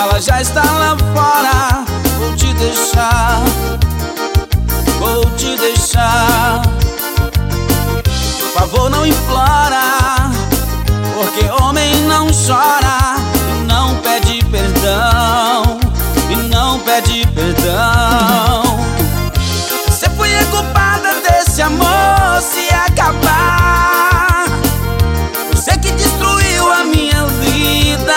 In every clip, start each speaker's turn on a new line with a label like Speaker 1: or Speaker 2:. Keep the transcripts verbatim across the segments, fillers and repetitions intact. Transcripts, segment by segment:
Speaker 1: mala já está lá fora. Vou te deixar, vou te deixar. Por favor, não implora, porque homem não chora e não pede perdão, e não pede perdão. Você foi a culpada desse amor se acabar. Você que destruiu a minha vida.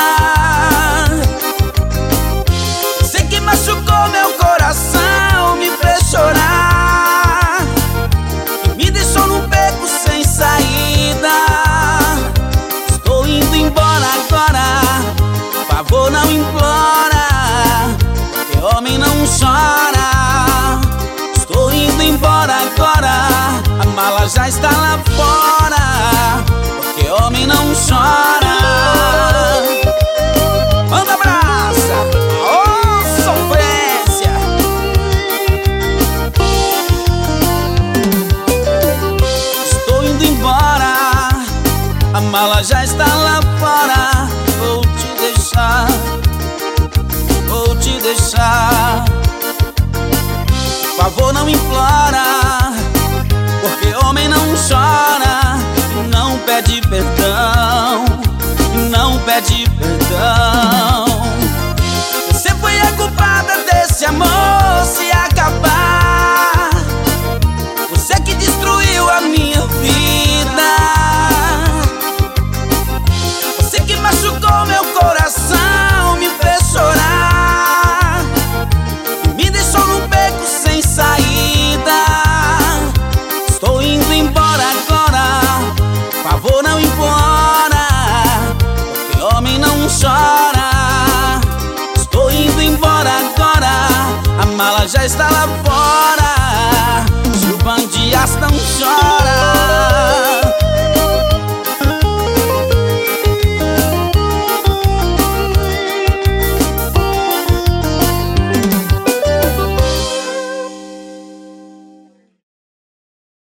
Speaker 1: Você que machucou meu coração, me fez chorar e me deixou num beco sem saída. Estou indo embora agora, por favor não implora, porque homem não chora. Estou indo embora agora, a mala já está lá fora, porque homem não chora. Manda abraça, oh sofrência. Estou indo embora, a mala já está lá fora. Vou te deixar, vou te deixar. Por favor não implora, porque homem não chora e não pede perdão, e não pede perdão. Você foi a culpada desse amor se acabar. Você que destruiu a minha vida. Você que machucou meu coração, me fez chorar e me deixou num beco sem saída. Estou indo embora agora, por favor não implora, porque homem não chora. Estou indo embora agora, a mala já está lá